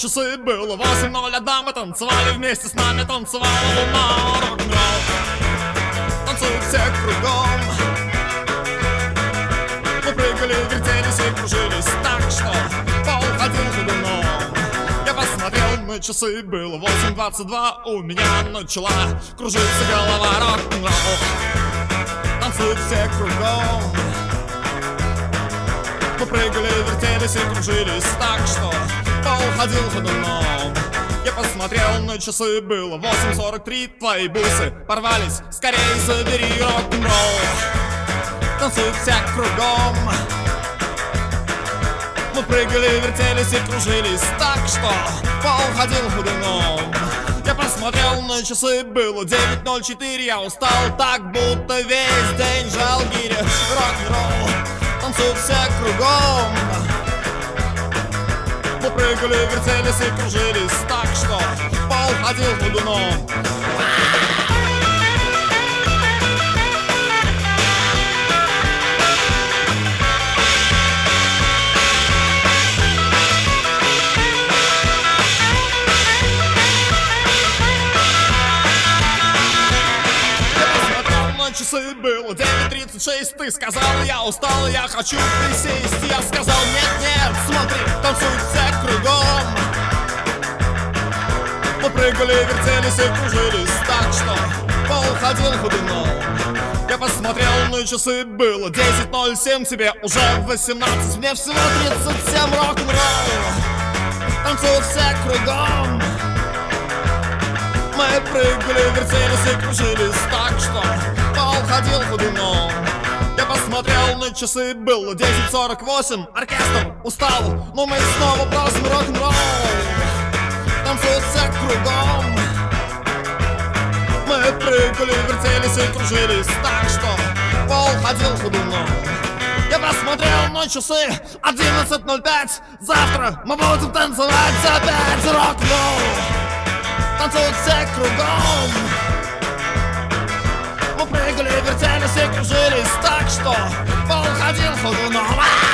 часы, было 8:01. Мы танцевали вместе с нами, танцевала луна. Рок-н-ролл, танцуют все кругом. Мы прыгали, вертелись и кружились так, что пол ходил ходуном. Я посмотрел на часы, было 8:22. У меня начала кружиться голова. Рок-н-ролл, танцуют все кругом. Мы прыгали, вертелись и кружились так, что пол ходил ходуном. Я посмотрел на часы, было 8:43. Твои бусы порвались, скорее забери. Рок-н-ролл, танцуют все кругом. Мы прыгали, вертелись и кружились так, что пол ходил ходуном. Я посмотрел на часы, было 9:04. Я устал так, будто весь день жал гири. Рок-н-ролл, танцуют все кругом. Мы прыгали, вертелись и кружились так, что пол ходил ходуном. Часы, было 9:36. Ты сказал, я устал, я хочу присесть. Я сказал, нет, смотри, танцуют все кругом. Мы прыгали, вертелись и кружились так, что пол ходил ходуном. Я посмотрел на часы, было 10:07. Тебе уже 18, мне всего 37. Рок-н-ролл, танцуют все кругом. Мы прыгали, вертелись и кружились так, что пол ходил ходуном. Я посмотрел на часы, было 10:48. Оркестр устал, но мы снова бросим. Рок-н-ролл, танцуют все кругом. Мы прыгали, вертелись и кружились так, что пол ходил ходуном. Я посмотрел на часы, 11:05. Завтра мы будем танцевать опять. Рок-н-ролл, танцуют все кругом. Мы прыгали, вертелись и кружились так, что пол ходил ходуном.